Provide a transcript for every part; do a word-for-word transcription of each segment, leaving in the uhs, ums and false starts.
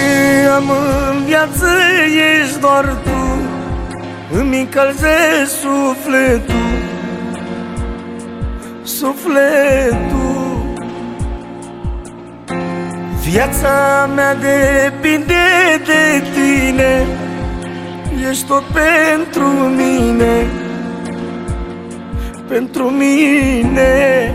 ce am în viață ești doar tu, îmi încălzești sufletul, sufletul. Viața mea depinde de tine, ești tot pentru mine, pentru mine.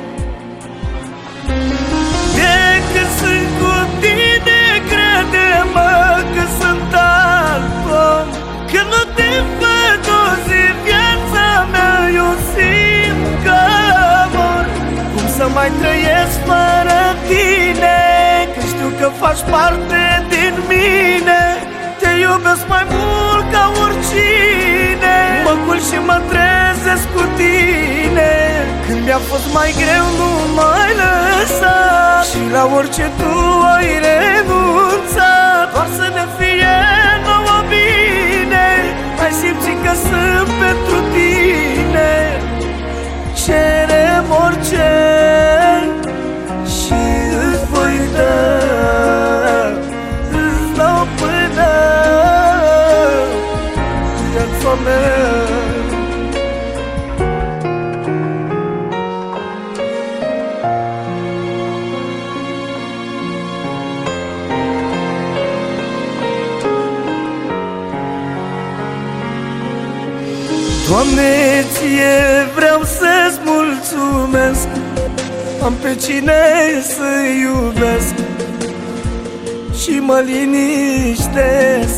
De când sunt cu tine, crede-mă că sunt alt om. Când nu te văd o zi, viața mea eu simt că mor. Cum să mai trăiesc fără tine, că știu că faci parte din mine. Te iubesc mai mult ca oricine, mă culc și mă trezesc cu tine. Când mi-a fost mai greu nu m-ai lăsat, și la orice tu ai renunțat. Doar să ne fie nouă bine, ai simțit că sunt pentru tine. Cerem orice și îți voi da, îți dau până viața mea. Doamne, ție vreau să-ți mulțumesc, am pe cine să iubesc și mă liniștesc.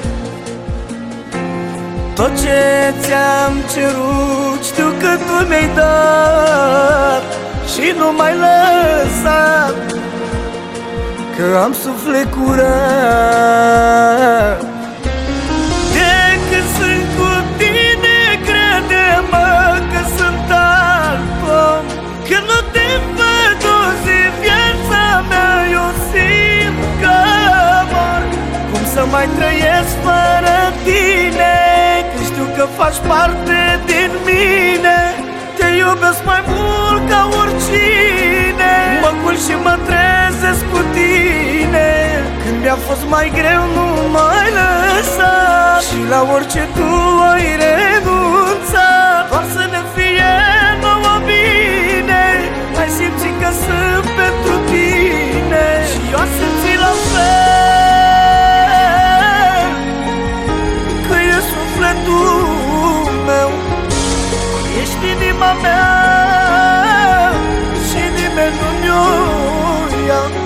Tot ce ți-am cerut știu că tu mi-ai dat și nu m-ai lăsat, că am suflet curat. De când sunt cu tine, crede-mă că sunt alt om. Când nu te văd o zi, viața mea eu simt că mor. Cum să mai trăiesc fără tine, că știu că faci parte din mine. Te iubesc mai mult ca oricine, mă culc și mă trezesc cu tine. Când mi-a fost mai greu nu m-ai lăsat, și la orice tu ai renunțat. Doar să ne fie nouă bine, ai simțit că sunt pentru tine și eu am simțit la fel, că e sufletul meu, ești inima mea și nimeni nu mi-o ia.